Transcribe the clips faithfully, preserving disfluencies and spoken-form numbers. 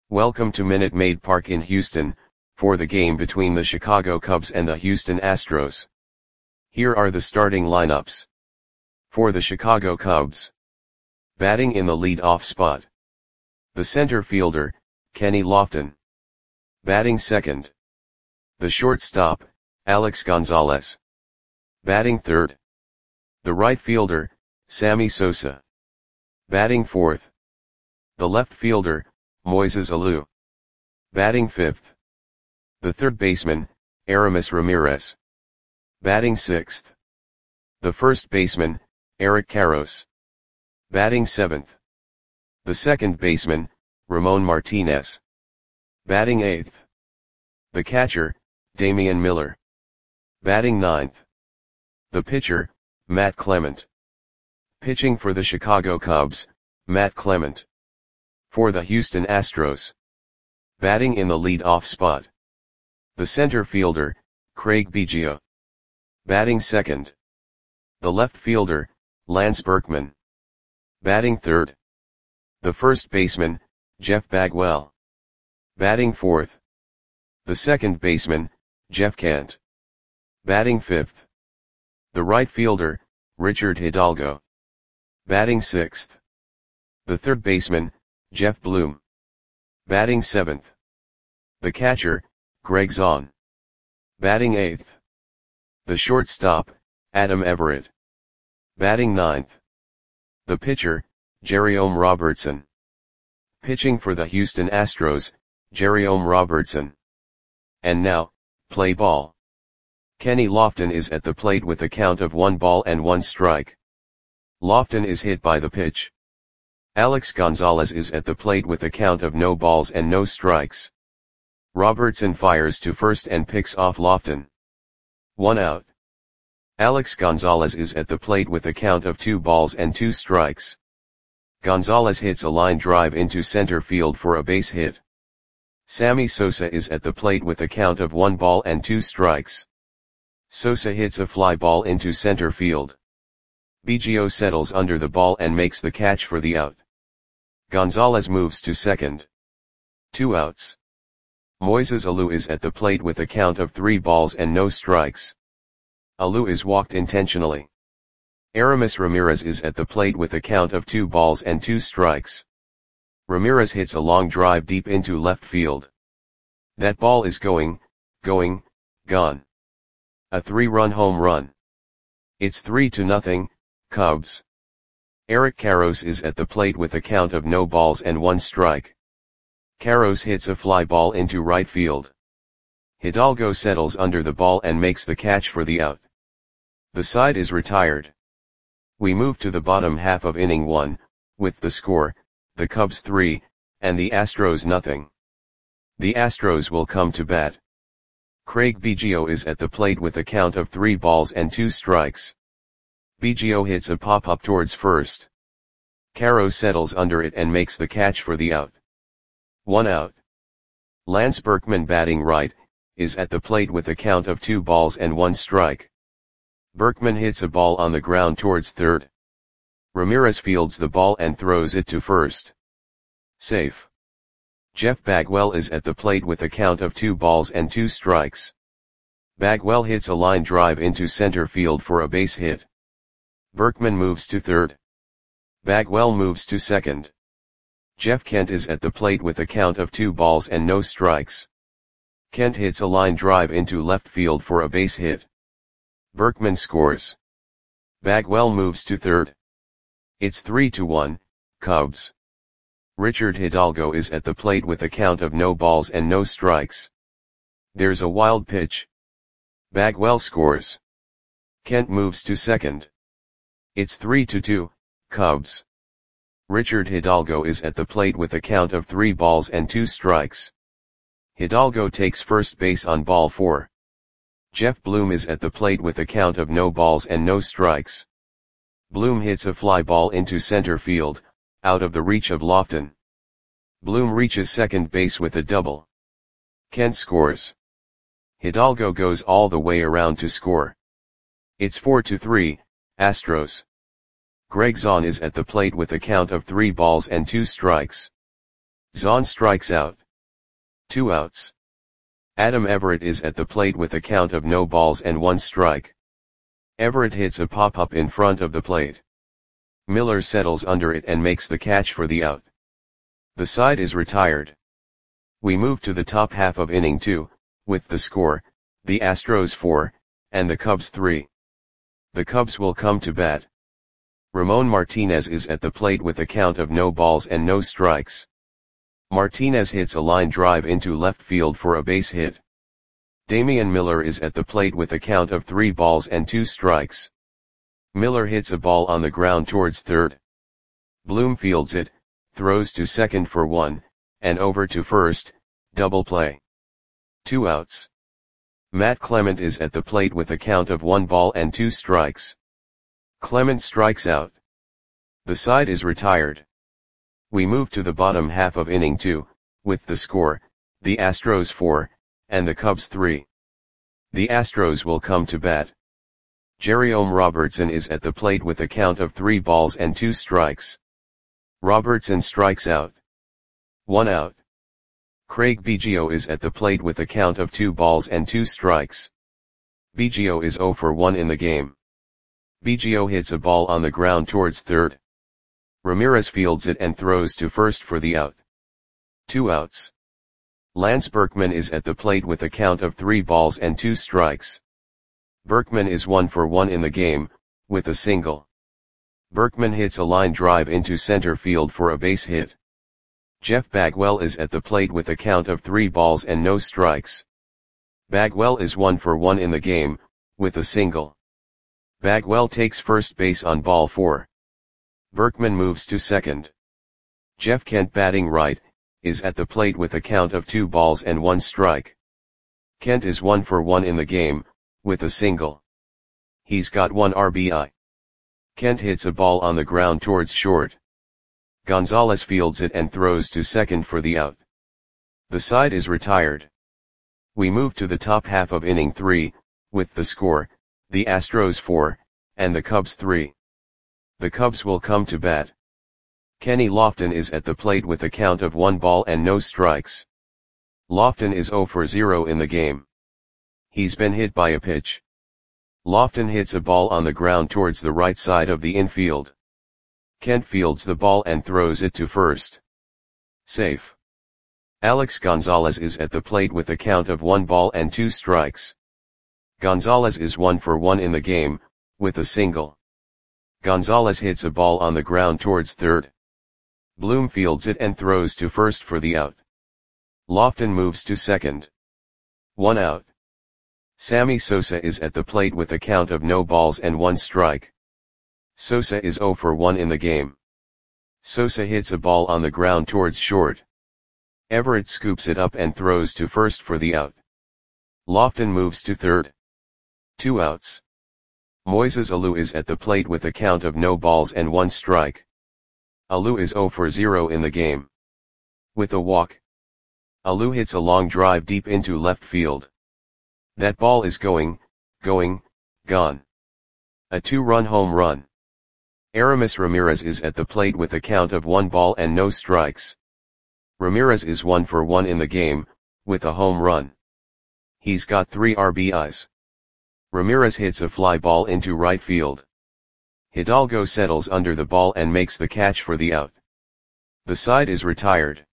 Welcome to Minute Maid Park in Houston, for the game between the Chicago Cubs and the Houston Astros. Here are the starting lineups. For the Chicago Cubs. Batting in the lead-off spot. The center fielder, Kenny Lofton. Batting second. The shortstop, Alex Gonzalez. Batting third. The right fielder, Sammy Sosa. Batting fourth. The left fielder, Moises Alou. Batting fifth. The third baseman, Aramis Ramirez. Batting sixth. The first baseman, Eric Karros. Batting seventh. The second baseman, Ramon Martinez. Batting eighth. The catcher, Damian Miller. Batting ninth. The pitcher, Matt Clement. Pitching for the Chicago Cubs, Matt Clement. For the Houston Astros. Batting in the lead-off spot. The center fielder, Craig Biggio. Batting second. The left fielder, Lance Berkman. Batting third. The first baseman, Jeff Bagwell. Batting fourth. The second baseman, Jeff Kent. Batting fifth. The right fielder, Richard Hidalgo. Batting sixth. The third baseman, Jeff Bloom. Batting seventh. The catcher, Greg Zahn. Batting eighth. The shortstop, Adam Everett. Batting ninth. The pitcher, Jerome Robertson. Pitching for the Houston Astros, Jerome Robertson. And now, play ball. Kenny Lofton is at the plate with a count of one ball and one strike. Lofton is hit by the pitch. Alex Gonzalez is at the plate with a count of no balls and no strikes. Robertson fires to first and picks off Lofton. One out. Alex Gonzalez is at the plate with a count of two balls and two strikes. Gonzalez hits a line drive into center field for a base hit. Sammy Sosa is at the plate with a count of one ball and two strikes. Sosa hits a fly ball into center field. Biggio settles under the ball and makes the catch for the out. Gonzalez moves to second. Two outs. Moises Alou is at the plate with a count of three balls and no strikes. Alou is walked intentionally. Aramis Ramirez is at the plate with a count of two balls and two strikes. Ramirez hits a long drive deep into left field. That ball is going, going, gone. A three-run home run. It's three to nothing, Cubs. Eric Karros is at the plate with a count of no balls and one strike. Karros hits a fly ball into right field. Hidalgo settles under the ball and makes the catch for the out. The side is retired. We move to the bottom half of inning one, with the score, the Cubs three, and the Astros nothing. The Astros will come to bat. Craig Biggio is at the plate with a count of three balls and two strikes. Biggio hits a pop-up towards first. Karros settles under it and makes the catch for the out. One out. Lance Berkman, batting right, is at the plate with a count of two balls and one strike. Berkman hits a ball on the ground towards third. Ramirez fields the ball and throws it to first. Safe. Jeff Bagwell is at the plate with a count of two balls and two strikes. Bagwell hits a line drive into center field for a base hit. Berkman moves to third. Bagwell moves to second. Jeff Kent is at the plate with a count of two balls and no strikes. Kent hits a line drive into left field for a base hit. Berkman scores. Bagwell moves to third. It's three to one, Cubs. Richard Hidalgo is at the plate with a count of no balls and no strikes. There's a wild pitch. Bagwell scores. Kent moves to second. It's three to two, Cubs. Richard Hidalgo is at the plate with a count of three balls and two strikes. Hidalgo takes first base on ball four. Jeff Bloom is at the plate with a count of no balls and no strikes. Bloom hits a fly ball into center field, out of the reach of Lofton. Bloom reaches second base with a double. Kent scores. Hidalgo goes all the way around to score. It's four to three, Astros. Greg Zahn is at the plate with a count of three balls and two strikes. Zahn strikes out. Two outs. Adam Everett is at the plate with a count of no balls and one strike. Everett hits a pop-up in front of the plate. Miller settles under it and makes the catch for the out. The side is retired. We move to the top half of inning two, with the score, the Astros four, and the Cubs three. The Cubs will come to bat. Ramon Martinez is at the plate with a count of no balls and no strikes. Martinez hits a line drive into left field for a base hit. Damian Miller is at the plate with a count of three balls and two strikes. Miller hits a ball on the ground towards third. Bloom fields it, throws to second for one, and over to first, double play. Two outs. Matt Clement is at the plate with a count of one ball and two strikes. Clement strikes out. The side is retired. We move to the bottom half of inning two, with the score, the Astros four, and the Cubs three. The Astros will come to bat. Jerome Robertson is at the plate with a count of three balls and two strikes. Robertson strikes out. One out. Craig Biggio is at the plate with a count of two balls and two strikes. Biggio is zero for one in the game. Biggio hits a ball on the ground towards third. Ramirez fields it and throws to first for the out. Two outs. Lance Berkman is at the plate with a count of three balls and two strikes. Berkman is one for one in the game, with a single. Berkman hits a line drive into center field for a base hit. Jeff Bagwell is at the plate with a count of three balls and no strikes. Bagwell is one for one in the game, with a single. Bagwell takes first base on ball four. Berkman moves to second. Jeff Kent, batting right, is at the plate with a count of two balls and one strike. Kent is one for one in the game, with a single. He's got one R B I. Kent hits a ball on the ground towards short. Gonzalez fields it and throws to second for the out. The side is retired. We move to the top half of inning three, with the score, the Astros four, and the Cubs three. The Cubs will come to bat. Kenny Lofton is at the plate with a count of one ball and no strikes. Lofton is zero for zero in the game. He's been hit by a pitch. Lofton hits a ball on the ground towards the right side of the infield. Kent fields the ball and throws it to first. Safe. Alex Gonzalez is at the plate with a count of one ball and two strikes. Gonzalez is one for one in the game, with a single. Gonzalez hits a ball on the ground towards third. Bloom fields it and throws to first for the out. Lofton moves to second. One out. Sammy Sosa is at the plate with a count of no balls and one strike. Sosa is zero for one in the game. Sosa hits a ball on the ground towards short. Everett scoops it up and throws to first for the out. Lofton moves to third. Two outs. Moises Alou is at the plate with a count of no balls and one strike. Alou is zero for zero in the game. With a walk. Alou hits a long drive deep into left field. That ball is going, going, gone. A two-run home run. Aramis Ramirez is at the plate with a count of one ball and no strikes. Ramirez is one for one in the game, with a home run. He's got three R B Is. Ramirez hits a fly ball into right field. Hidalgo settles under the ball and makes the catch for the out. The side is retired.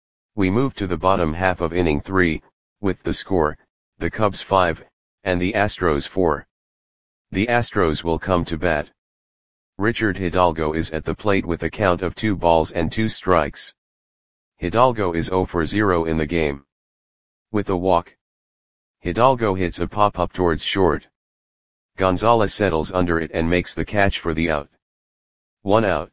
We move to the bottom half of inning three, with the score, the Cubs five, and the Astros four. The Astros will come to bat. Richard Hidalgo is at the plate with a count of two balls and two strikes. Hidalgo is zero for zero in the game. With a walk. Hidalgo hits a pop-up towards short. Gonzalez settles under it and makes the catch for the out. One out.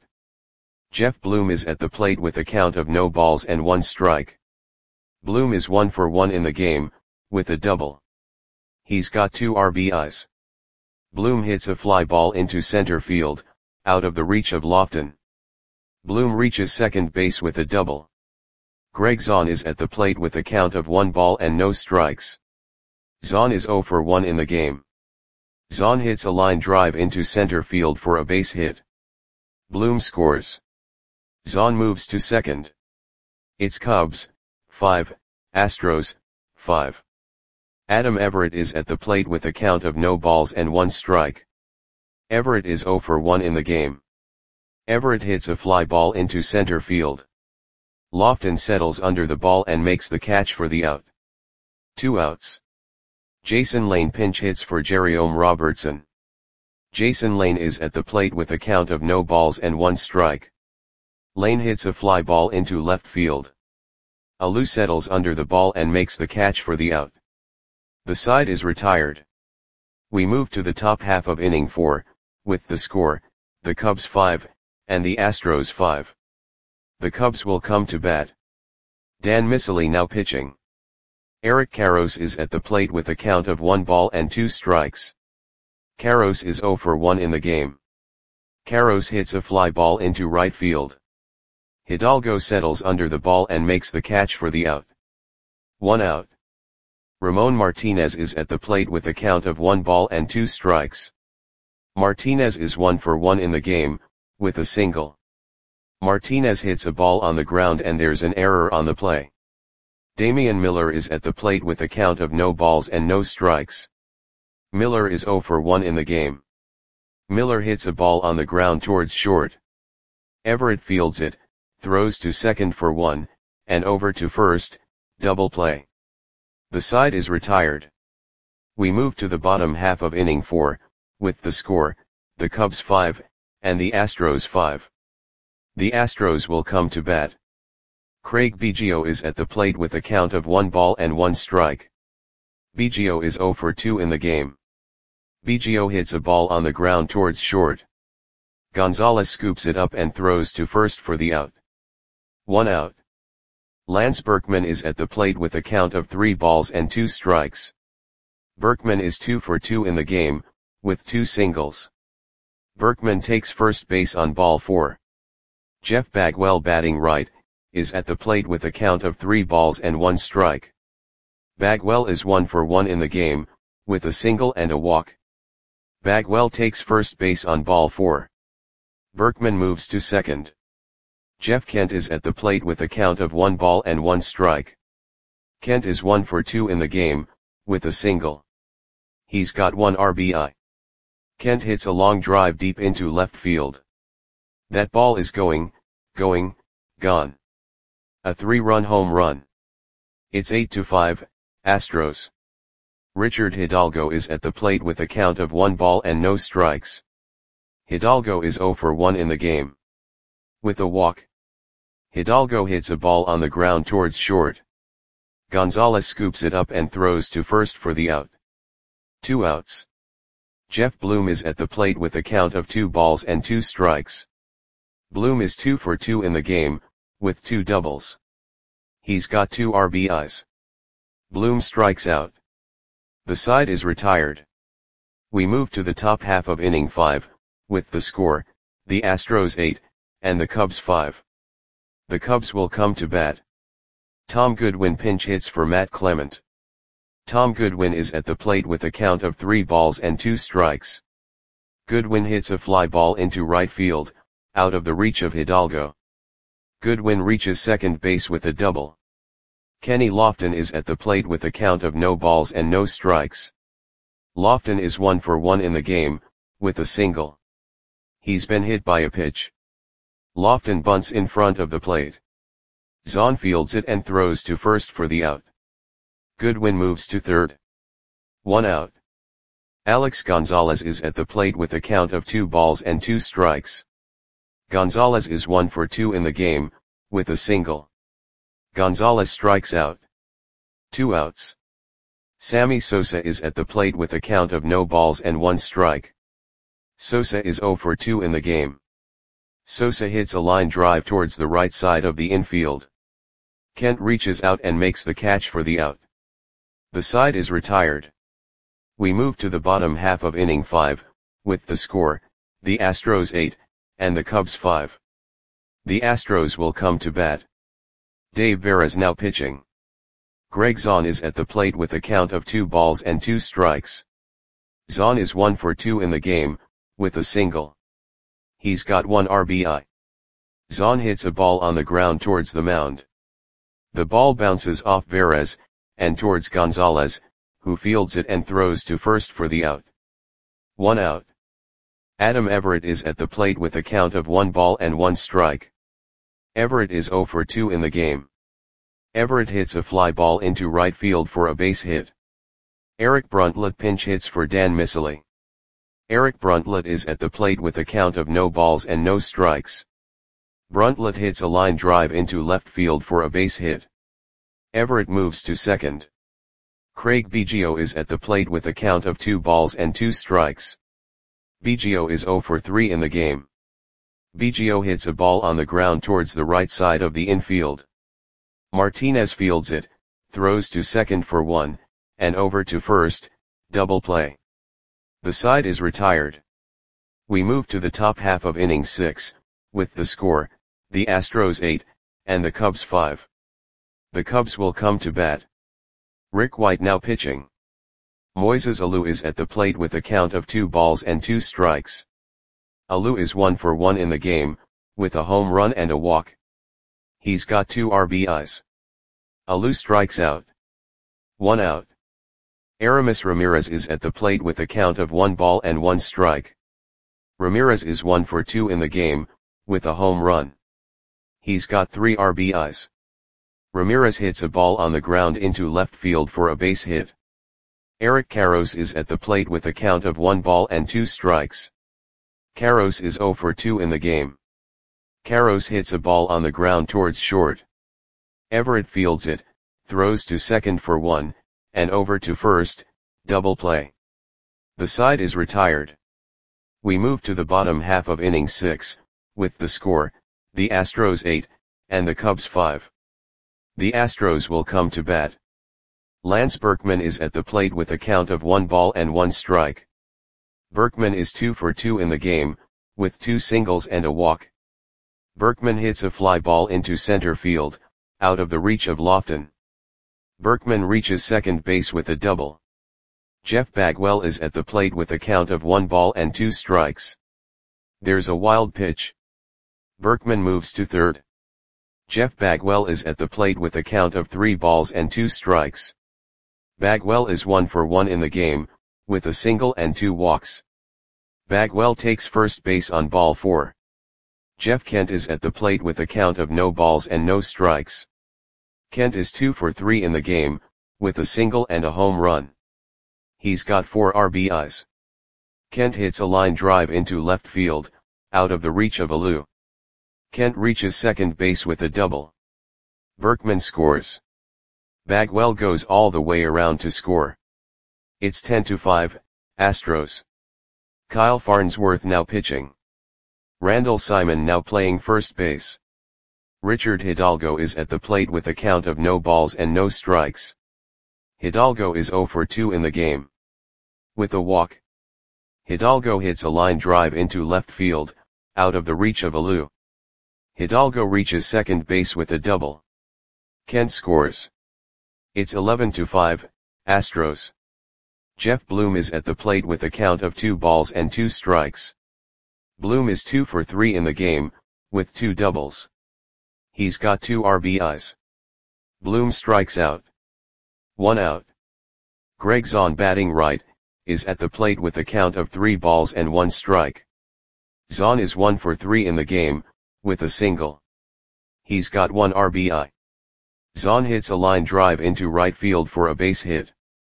Jeff Bloom is at the plate with a count of no balls and one strike. Bloom is one for one in the game, with a double. He's got two R B Is. Bloom hits a fly ball into center field, out of the reach of Lofton. Bloom reaches second base with a double. Greg Zahn is at the plate with a count of one ball and no strikes. Zahn is zero for one in the game. Zahn hits a line drive into center field for a base hit. Bloom scores. Zahn moves to second. It's Cubs, five, Astros, five. Adam Everett is at the plate with a count of no balls and one strike. Everett is zero for one in the game. Everett hits a fly ball into center field. Lofton settles under the ball and makes the catch for the out. Two outs. Jason Lane pinch hits for Jerome Robertson. Jason Lane is at the plate with a count of no balls and one strike. Lane hits a fly ball into left field. Alou settles under the ball and makes the catch for the out. The side is retired. We move to the top half of inning four, with the score, the Cubs five, and the Astros five. The Cubs will come to bat. Dan Miceli now pitching. Eric Karros is at the plate with a count of one ball and two strikes. Karros is zero for one in the game. Karros hits a fly ball into right field. Hidalgo settles under the ball and makes the catch for the out. One out. Ramon Martinez is at the plate with a count of one ball and two strikes. Martinez is one for one in the game, with a single. Martinez hits a ball on the ground and there's an error on the play. Damian Miller is at the plate with a count of no balls and no strikes. Miller is zero for one in the game. Miller hits a ball on the ground towards short. Everett fields it, throws to second for one, and over to first, double play. The side is retired. We move to the bottom half of inning four, with the score, the Cubs five, and the Astros five. The Astros will come to bat. Craig Biggio is at the plate with a count of one ball and one strike. Biggio is zero for two in the game. Biggio hits a ball on the ground towards short. Gonzalez scoops it up and throws to first for the out. One out. Lance Berkman is at the plate with a count of three balls and two strikes. Berkman is two for two in the game, with two singles. Berkman takes first base on ball four. Jeff Bagwell, batting right, is at the plate with a count of three balls and one strike. Bagwell is one for one in the game, with a single and a walk. Bagwell takes first base on ball four. Berkman moves to second. Jeff Kent is at the plate with a count of one ball and one strike. Kent is one for two in the game, with a single. He's got one R B I. Kent hits a long drive deep into left field. That ball is going, going, gone. A three-run home run. It's eight to five, Astros. Richard Hidalgo is at the plate with a count of one ball and no strikes. Hidalgo is zero for one in the game. With a walk. Hidalgo hits a ball on the ground towards short. Gonzalez scoops it up and throws to first for the out. Two outs. Jeff Bloom is at the plate with a count of two balls and two strikes. Bloom is two for two in the game, with two doubles. He's got two R B Is. Bloom strikes out. The side is retired. We move to the top half of inning five, with the score, the Astros eight, and the Cubs five. The Cubs will come to bat. Tom Goodwin pinch hits for Matt Clement. Tom Goodwin is at the plate with a count of three balls and two strikes. Goodwin hits a fly ball into right field, out of the reach of Hidalgo. Goodwin reaches second base with a double. Kenny Lofton is at the plate with a count of no balls and no strikes. Lofton is one for one in the game, with a single. He's been hit by a pitch. Lofton bunts in front of the plate. Zahn fields it and throws to first for the out. Goodwin moves to third. One out. Alex Gonzalez is at the plate with a count of two balls and two strikes. Gonzalez is one for two in the game, with a single. Gonzalez strikes out. Two outs. Sammy Sosa is at the plate with a count of no balls and one strike. Sosa is zero for two in the game. Sosa hits a line drive towards the right side of the infield. Kent reaches out and makes the catch for the out. The side is retired. We move to the bottom half of inning five, with the score, the Astros eight, and the Cubs five. The Astros will come to bat. Dave Veras now pitching. Greg Zahn is at the plate with a count of two balls and two strikes. Zahn is one for two in the game, with a single. He's got one R B I. Zahn hits a ball on the ground towards the mound. The ball bounces off Varez, and towards Gonzalez, who fields it and throws to first for the out. One out. Adam Everett is at the plate with a count of one ball and one strike. Everett is zero for two in the game. Everett hits a fly ball into right field for a base hit. Eric Bruntlett pinch hits for Dan Miceli. Eric Bruntlett is at the plate with a count of no balls and no strikes. Bruntlett hits a line drive into left field for a base hit. Everett moves to second. Craig Biggio is at the plate with a count of two balls and two strikes. Biggio is zero for three in the game. Biggio hits a ball on the ground towards the right side of the infield. Martinez fields it, throws to second for one, and over to first, double play. The side is retired. We move to the top half of inning six, with the score, the Astros eight, and the Cubs five. The Cubs will come to bat. Rick White now pitching. Moises Alou is at the plate with a count of two balls and two strikes. Alou is one for one in the game, with a home run and a walk. He's got two R B Is. Alou strikes out. One out. Aramis Ramirez is at the plate with a count of one ball and one strike. Ramirez is one for two in the game, with a home run. He's got three R B Is. Ramirez hits a ball on the ground into left field for a base hit. Eric Karros is at the plate with a count of one ball and two strikes. Karros is zero for two in the game. Karros hits a ball on the ground towards short. Everett fields it, throws to second for one, and over to first, double play. The side is retired. We move to the bottom half of inning six, with the score, the Astros eight, and the Cubs five. The Astros will come to bat. Lance Berkman is at the plate with a count of one ball and one strike. Berkman is two for two in the game, with two singles and a walk. Berkman hits a fly ball into center field, out of the reach of Lofton. Berkman reaches second base with a double. Jeff Bagwell is at the plate with a count of one ball and two strikes. There's a wild pitch. Berkman moves to third. Jeff Bagwell is at the plate with a count of three balls and two strikes. Bagwell is one for one in the game, with a single and two walks. Bagwell takes first base on ball four. Jeff Kent is at the plate with a count of no balls and no strikes. Kent is two for three in the game, with a single and a home run. He's got four R B Is. Kent hits a line drive into left field, out of the reach of Alou. Kent reaches second base with a double. Berkman scores. Bagwell goes all the way around to score. It's ten to five, Astros. Kyle Farnsworth now pitching. Randall Simon now playing first base. Richard Hidalgo is at the plate with a count of no balls and no strikes. Hidalgo is zero for two in the game. With a walk. Hidalgo hits a line drive into left field, out of the reach of Alou. Hidalgo reaches second base with a double. Kent scores. It's eleven to five, Astros. Jeff Bloom is at the plate with a count of two balls and two strikes. Bloom is two for three in the game, with two doubles. He's got two R B Is. Bloom strikes out. One out. Greg Zahn batting right, is at the plate with a count of three balls and one strike. Zahn is one for three in the game, with a single. He's got one R B I. Zahn hits a line drive into right field for a base hit.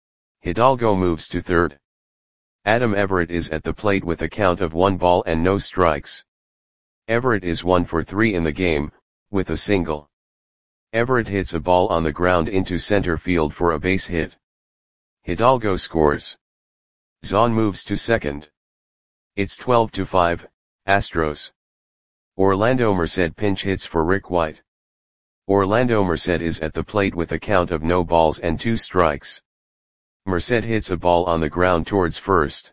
Hidalgo moves to third. Adam Everett is at the plate with a count of one ball and no strikes. Everett is one for three in the game, with a single. Everett hits a ball on the ground into center field for a base hit. Hidalgo scores. Zahn moves to second. It's twelve to five, Astros. Orlando Merced pinch hits for Rick White. Orlando Merced is at the plate with a count of no balls and two strikes. Merced hits a ball on the ground towards first.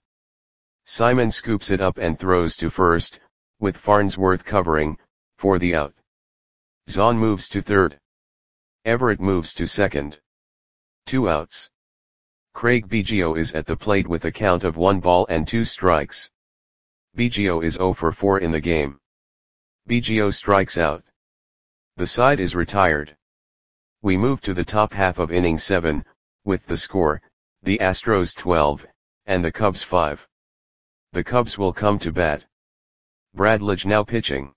Simon scoops it up and throws to first, with Farnsworth covering, for the out. Zahn moves to third. Everett moves to second. Two outs. Craig Biggio is at the plate with a count of one ball and two strikes. Biggio is zero for four in the game. Biggio strikes out. The side is retired. We move to the top half of inning seven, with the score, the Astros twelve, and the Cubs five. The Cubs will come to bat. Brad Lidge now pitching.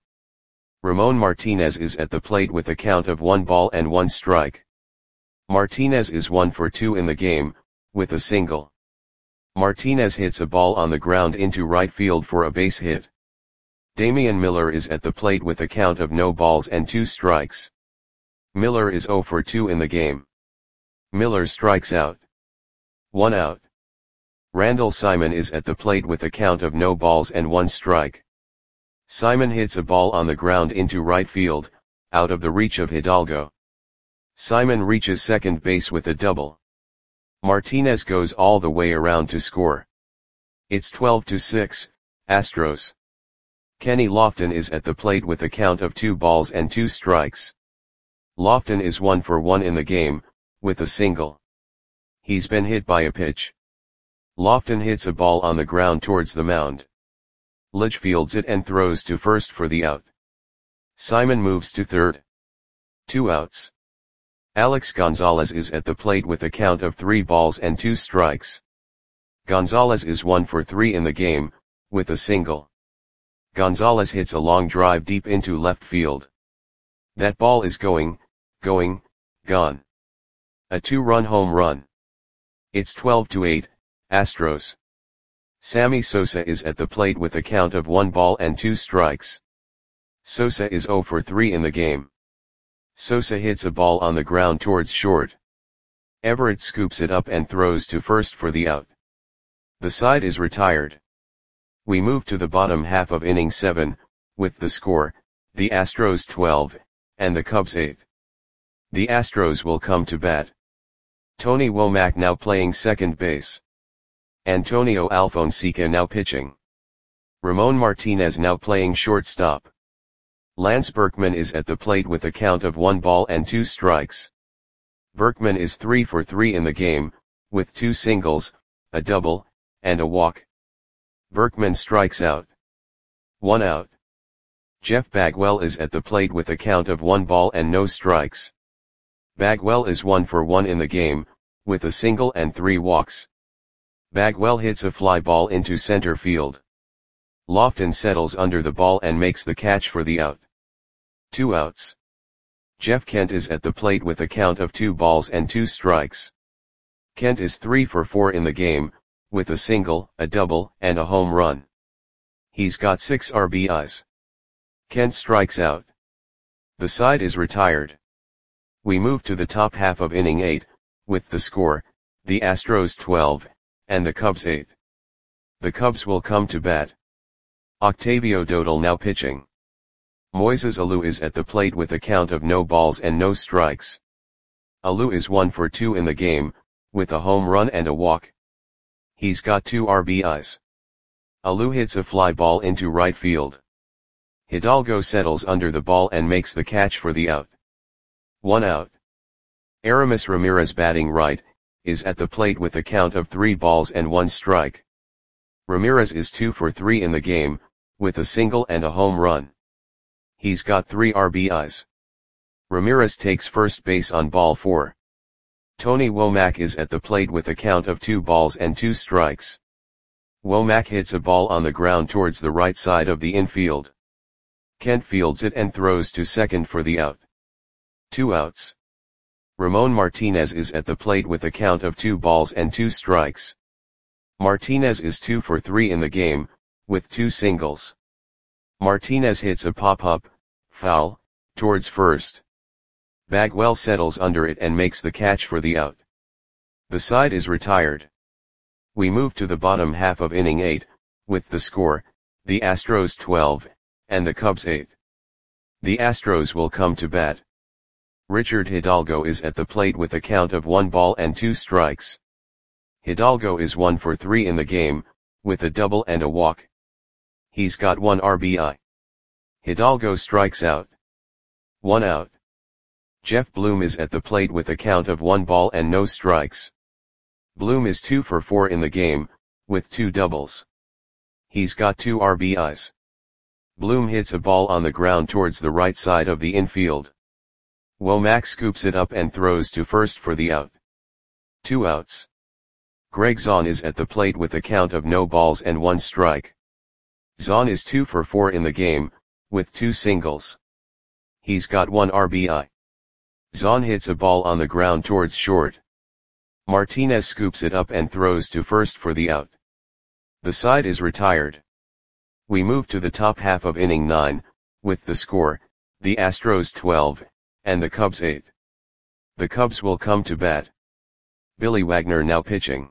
Ramon Martinez is at the plate with a count of one ball and one strike. Martinez is one for two in the game, with a single. Martinez hits a ball on the ground into right field for a base hit. Damian Miller is at the plate with a count of no balls and two strikes. Miller is zero for two in the game. Miller strikes out. One out. Randall Simon is at the plate with a count of no balls and one strike. Simon hits a ball on the ground into right field, out of the reach of Hidalgo. Simon reaches second base with a double. Martinez goes all the way around to score. It's twelve to six, Astros. Kenny Lofton is at the plate with a count of two balls and two strikes. Lofton is one for one in the game, with a single. He's been hit by a pitch. Lofton hits a ball on the ground towards the mound. Lidge fields it and throws to first for the out. Simon moves to third. Two outs. Alex Gonzalez is at the plate with a count of three balls and two strikes. Gonzalez is one for three in the game, with a single. Gonzalez hits a long drive deep into left field. That ball is going, going, gone. A two-run home run. It's twelve to eight, Astros. Sammy Sosa is at the plate with a count of one ball and two strikes. Sosa is zero for three in the game. Sosa hits a ball on the ground towards short. Everett scoops it up and throws to first for the out. The side is retired. We move to the bottom half of inning seven, with the score, the Astros twelve, and the Cubs eight. The Astros will come to bat. Tony Womack now playing second base. Antonio Alfonseca now pitching. Ramon Martinez now playing shortstop. Lance Berkman is at the plate with a count of one ball and two strikes. Berkman is three for three in the game, with two singles, a double, and a walk. Berkman strikes out. One out. Jeff Bagwell is at the plate with a count of one ball and no strikes. Bagwell is one for one in the game, with a single and three walks. Bagwell hits a fly ball into center field. Lofton settles under the ball and makes the catch for the out. Two outs. Jeff Kent is at the plate with a count of two balls and two strikes. Kent is three for four in the game, with a single, a double, and a home run. He's got six R B Is. Kent strikes out. The side is retired. We move to the top half of inning eight, with the score, the Astros twelve, and the Cubs eight. The Cubs will come to bat. Octavio Dodal now pitching. Moises Alou is at the plate with a count of no balls and no strikes. Alou is one for two in the game, with a home run and a walk. He's got two R B Is. Alou hits a fly ball into right field. Hidalgo settles under the ball and makes the catch for the out. One out. Aramis Ramirez batting right, is at the plate with a count of three balls and one strike. Ramirez is two for three in the game, with a single and a home run. He's got three R B Is. Ramirez takes first base on ball four. Tony Womack is at the plate with a count of two balls and two strikes. Womack hits a ball on the ground towards the right side of the infield. Kent fields it and throws to second for the out. Two outs. Ramon Martinez is at the plate with a count of two balls and two strikes. Martinez is two for three in the game, with two singles. Martinez hits a pop-up, foul, towards first. Bagwell settles under it and makes the catch for the out. The side is retired. We move to the bottom half of inning eight, with the score, the Astros twelve, and the Cubs eight. The Astros will come to bat. Richard Hidalgo is at the plate with a count of one ball and two strikes. Hidalgo is one for three in the game, with a double and a walk. He's got one R B I. Hidalgo strikes out. One out. Jeff Bloom is at the plate with a count of one ball and no strikes. Bloom is two for four in the game, with two doubles. He's got two R B Is. Bloom hits a ball on the ground towards the right side of the infield. Womack scoops it up and throws to first for the out. Two outs. Greg Zaun is at the plate with a count of no balls and one strike. Zaun is two for four in the game, with two singles. He's got one R B I. Zaun hits a ball on the ground towards short. Martinez scoops it up and throws to first for the out. The side is retired. We move to the top half of inning nine, with the score, the Astros twelve, and the Cubs eight. The Cubs will come to bat. Billy Wagner now pitching.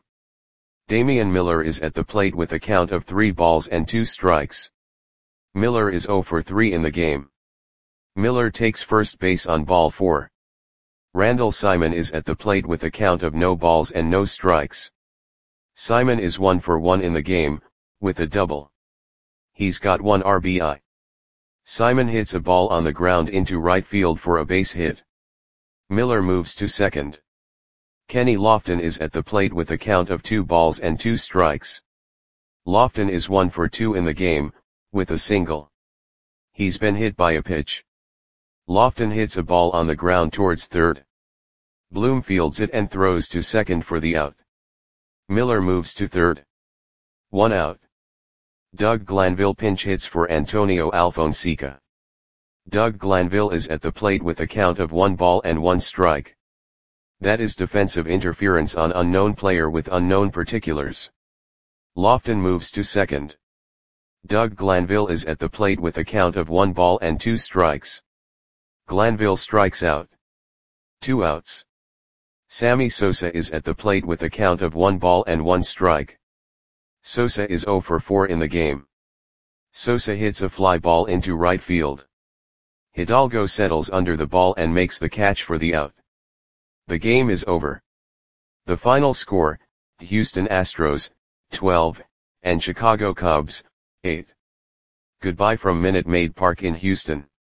Damian Miller is at the plate with a count of three balls and two strikes. Miller is zero for three in the game. Miller takes first base on ball four. Randall Simon is at the plate with a count of no balls and no strikes. Simon is one for one in the game, with a double. He's got one R B I. Simon hits a ball on the ground into right field for a base hit. Miller moves to second. Kenny Lofton is at the plate with a count of two balls and two strikes. Lofton is one for two in the game, with a single. He's been hit by a pitch. Lofton hits a ball on the ground towards third. Bloom fields it and throws to second for the out. Miller moves to third. One out. Doug Glanville pinch hits for Antonio Alfonseca. Doug Glanville is at the plate with a count of one ball and one strike. That is defensive interference on unknown player with unknown particulars. Lofton moves to second. Doug Glanville is at the plate with a count of one ball and two strikes. Glanville strikes out. Two outs. Sammy Sosa is at the plate with a count of one ball and one strike. Sosa is zero for four in the game. Sosa hits a fly ball into right field. Hidalgo settles under the ball and makes the catch for the out. The game is over. The final score, Houston Astros, twelve, and Chicago Cubs, eight. Goodbye from Minute Maid Park in Houston.